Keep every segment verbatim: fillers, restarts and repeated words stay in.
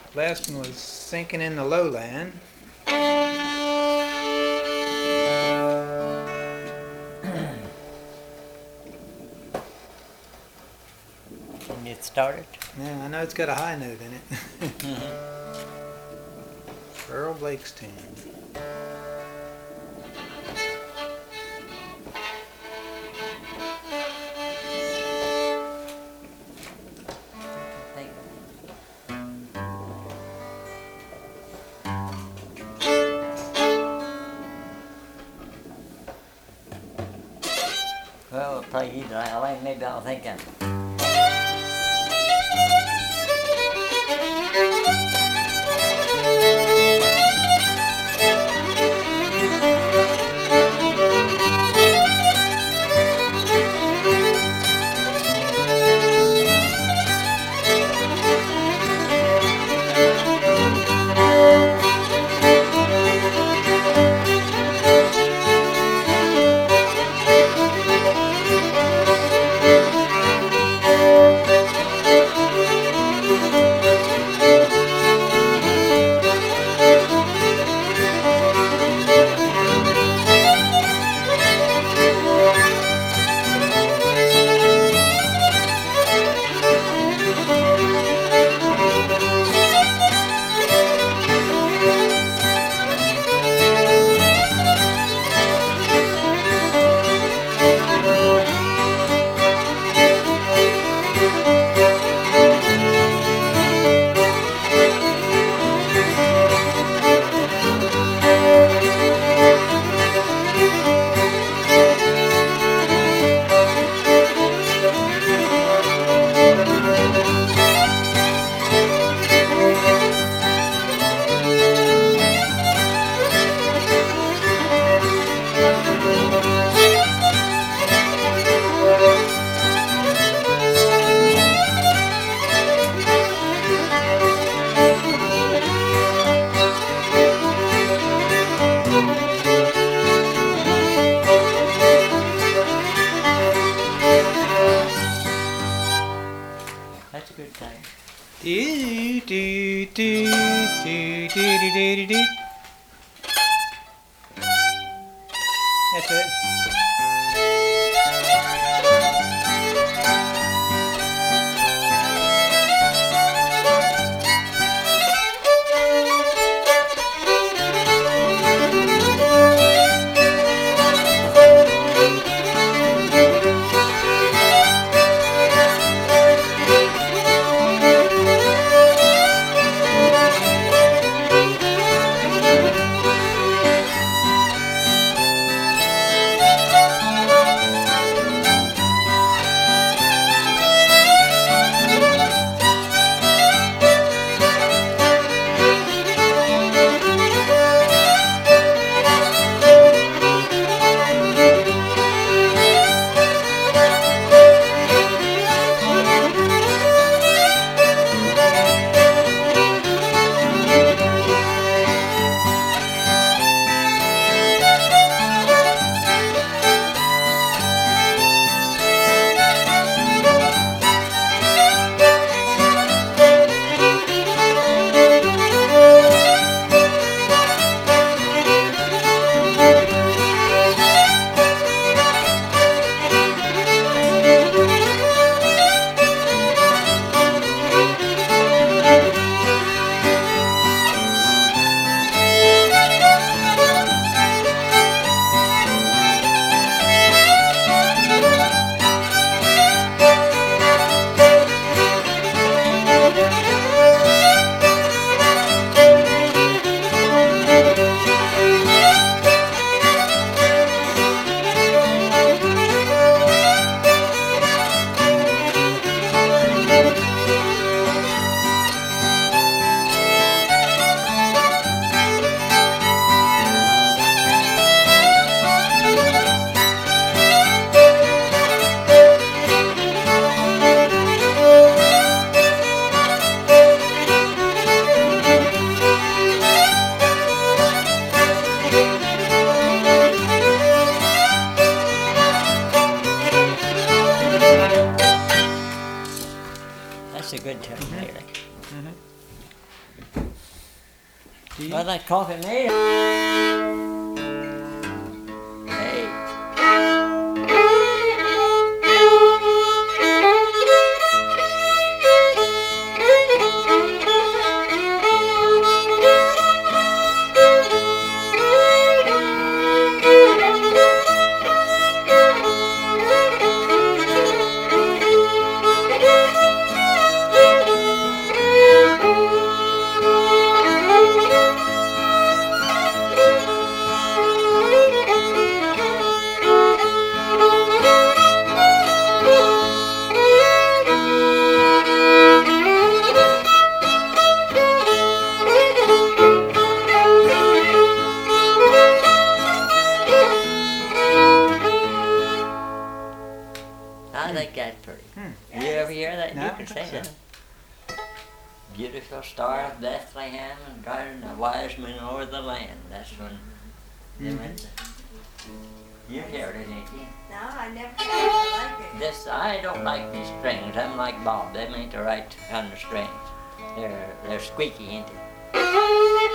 Last one was Sinking in the Lowland. Can you get started? Yeah, I know it's got a high note in it. Mm-hmm. Earl Blake's tune. Well, I'll play either. I think maybe I'll think of. That's a good time. Do, do, do, do, do, do, do, do. That's it. That's a good tune, Mhm. really. Mhm. you? Well, that coffee made. Hey. I think that's pretty. Hmm. You ever hear that? No, You I can don't say think so. that. Beautiful star of Bethlehem and guiding the wise men o'er the land. That's when they Mhm. went. to- You heard it, ain't you? No, I never heard it like it. This I don't like these strings. I'm like Bob. Them ain't the right kind of strings. They're they're squeaky, ain't they?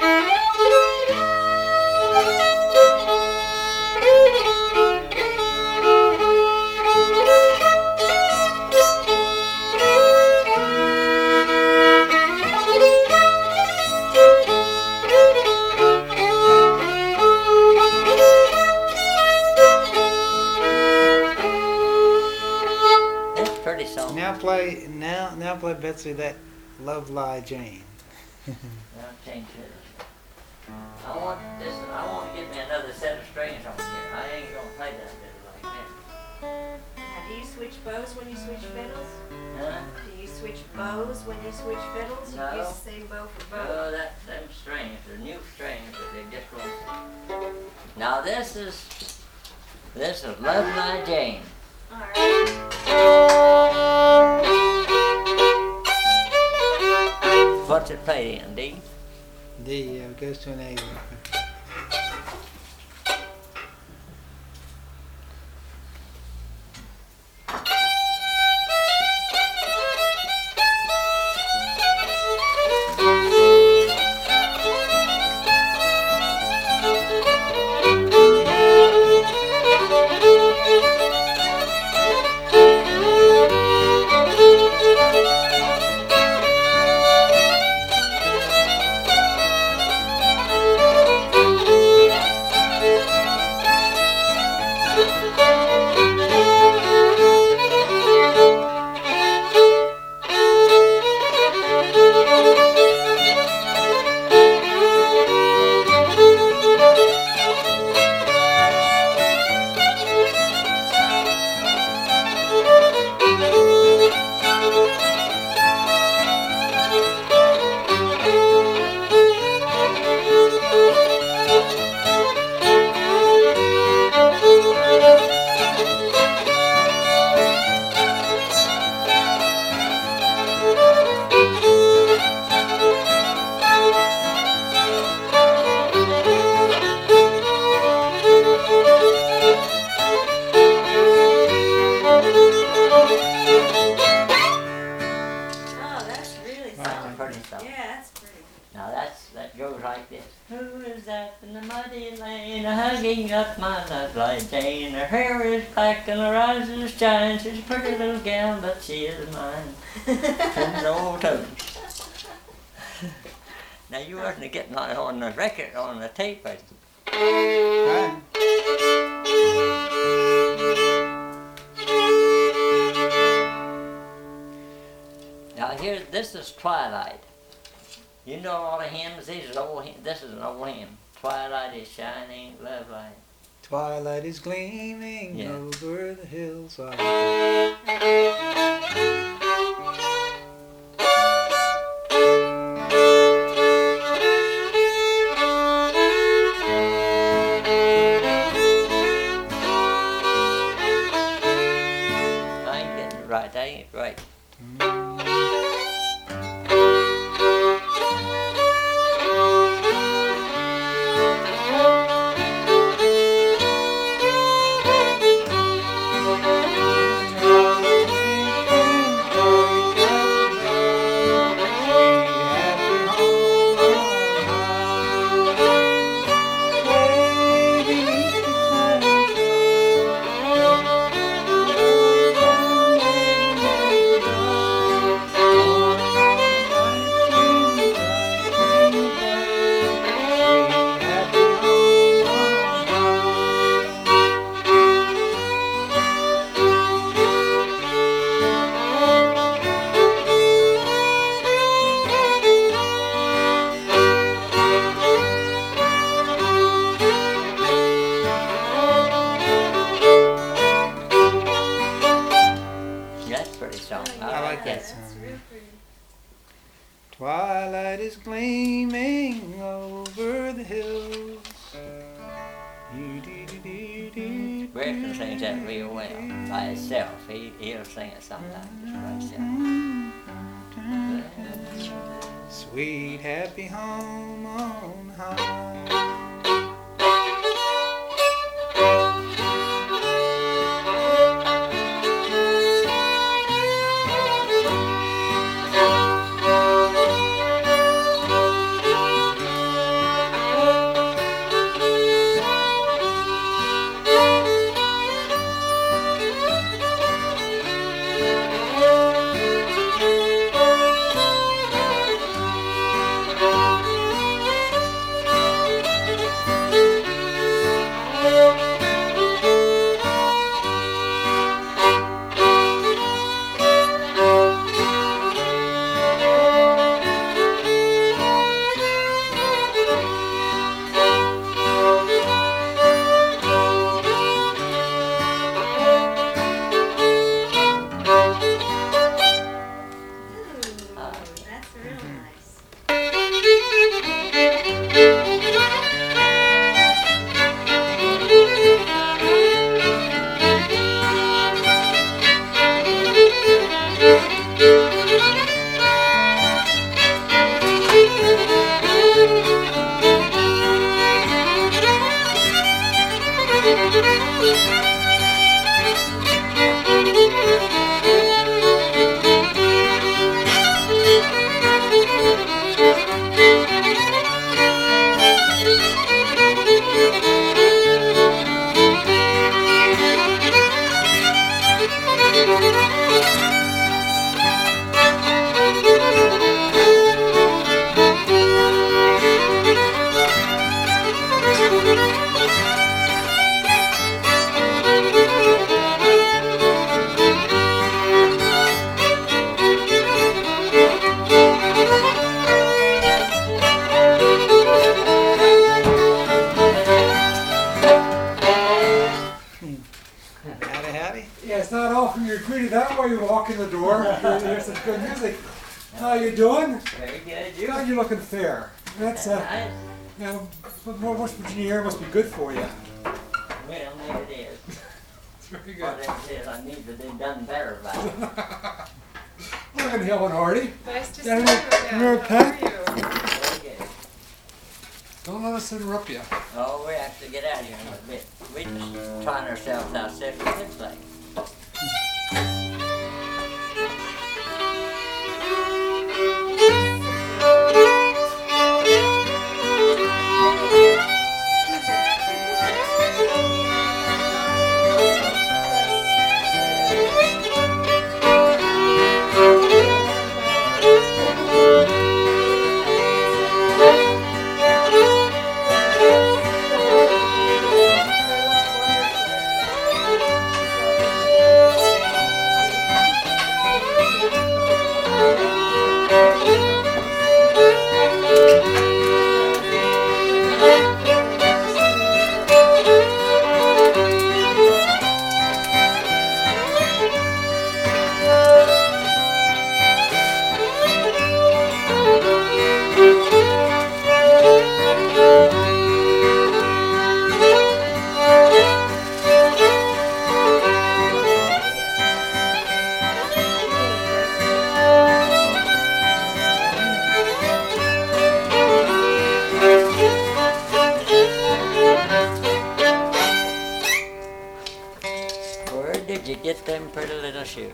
That's a pretty song. Now play now now play Betsy that Love Lie Jane. I'll change it. I want this. I want to get me another set of strings on here. I ain't gonna play that little like that. Now, do you switch bows when you switch fiddles? Huh? Do you switch bows when you switch fiddles? No. You use the same bow for both. Oh, that them strings. They're new strings, but they just won't. Now this is this is Love My Jane. All right. What's it played in? D. D uh, goes to an A. Oh, that's really Wow. something. Pretty song. Yeah, that's pretty. Now that's that goes like this. Who is that in the muddy lane, hugging up my lovely Jane? Her hair is black and her eyes is shine. She's a pretty little gal, but she is mine. From the old tunes. Now you wasn't getting on, on the record, on the tape, was you? Fine. Now here, this is Twilight. You know all the hymns. These are old. hymn- This is an old hymn. Twilight is shining, love light. Twilight is gleaming Yeah. over the hillside. I ain't getting it right. I ain't right. song. Oh, I I yeah, like that that's song, real yeah. pretty. Twilight is gleaming over the hills. Grayson sings that real well by himself. He, he'll sing it sometimes just by himself. Sweet happy home on high. Ooh, that's real nice. Howdy, howdy. Yeah, it's not often you're greeted that way. You walk in the door, you hear some good music. How you doing? Very good. You? God, you're looking fair. That's uh, Nice. you know, West West Virginia air must be good for you. Well, maybe it is. It's very good. Whatever it is, I need to be done better about it. Look at Helen Hardy. Nice to see Yeah, you remember- again. remember How Pat? are you? Very good. Don't let us interrupt you. Oh, we have to get out of here in a bit. We just trying ourselves out there for this place. Where did you get them pretty little shoes?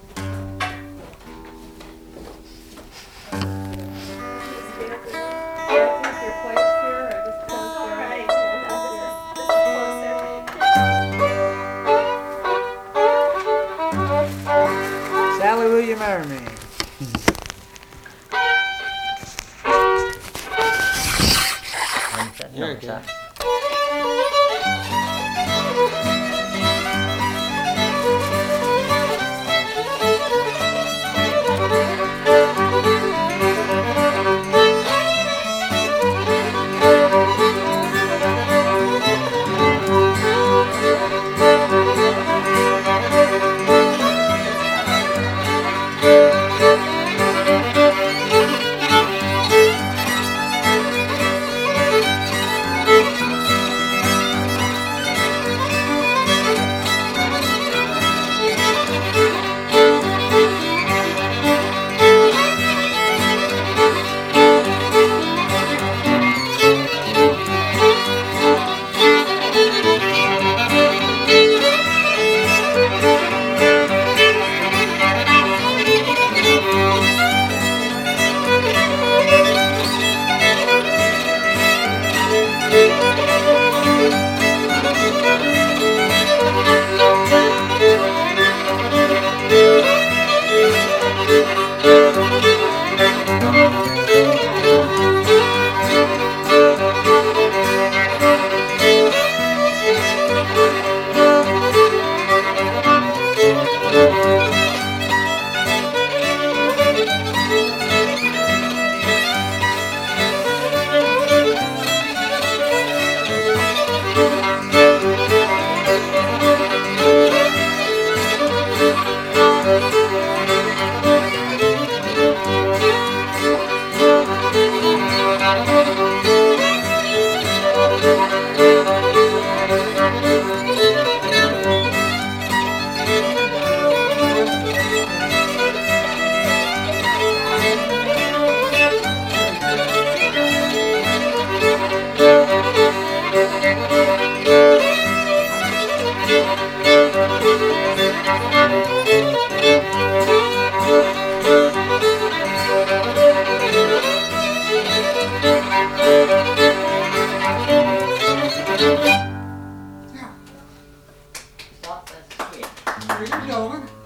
Alright, Sally, will you marry me? You're good. Stop that shit. Ladies and gentlemen,